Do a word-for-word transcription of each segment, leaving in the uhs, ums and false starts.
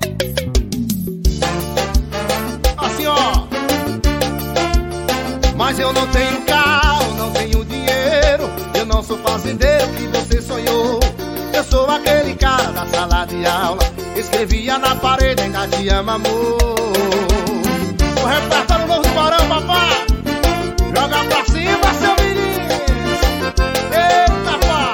Assim, ó. Mas eu não tenho carro, não tenho dinheiro, eu não sou fazendeiro que você sonhou. Eu sou aquele cara da sala de aula, escrevia na parede, ainda te amo, amor. O repertório novo do Barão, papai. Joga pra cima, seu menino. Eita, pá.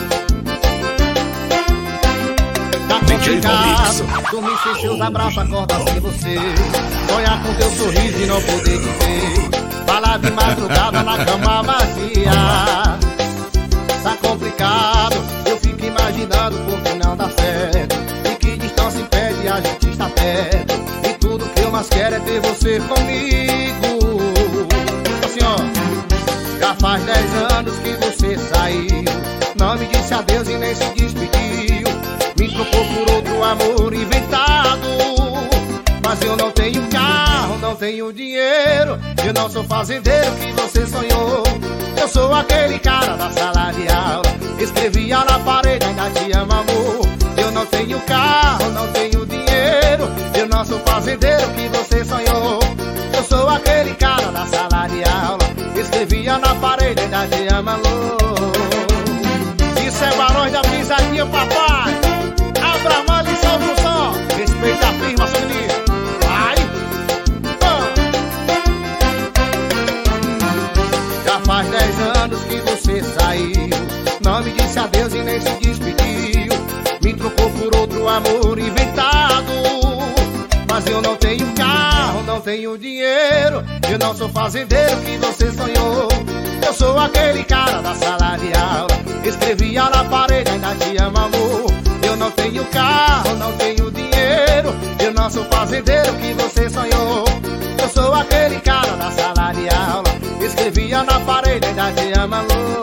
Tá complicado dormir sem seus abraços, acordar sem você, sonhar com teu sorriso e não poder te ver, falar de madrugada na cama vazia. Tá complicado, eu fico imaginando porque não dá certo, e que distância impede a gente estar perto, e tudo que eu mais quero é ter você comigo. Assim, ó. Já faz dez anos que você saiu, não me disse adeus e nem se despediu, me trocou por outro amor inventado. Mas eu não tenho carro, não tenho dinheiro, eu não sou fazendeiro que você sonhou. Eu sou aquele cara da sala de aula, escrevia na parede, ainda te amo, amor. Eu não tenho carro, não tenho dinheiro, eu não sou fazendeiro que você sonhou. Eu sou aquele cara da sala de aula, escrevia na parede, ainda te amo, amor. Isso é Barões da Pisadinha, papai. Abra a mão e solta o som, respeita a firma, seu menino. Faz dez anos que você saiu, não me disse adeus e nem se despediu, me trocou por outro amor inventado. Mas eu não tenho carro, não tenho dinheiro, eu não sou fazendeiro que você sonhou. Eu sou aquele cara da sala de aula, escrevia na parede, ainda te amo, amor. Eu não tenho carro, não tenho dinheiro, eu não sou fazendeiro que você sonhou. Eu sou aquele cara da sala de aula, escrevia na parede, ainda te amo, amor.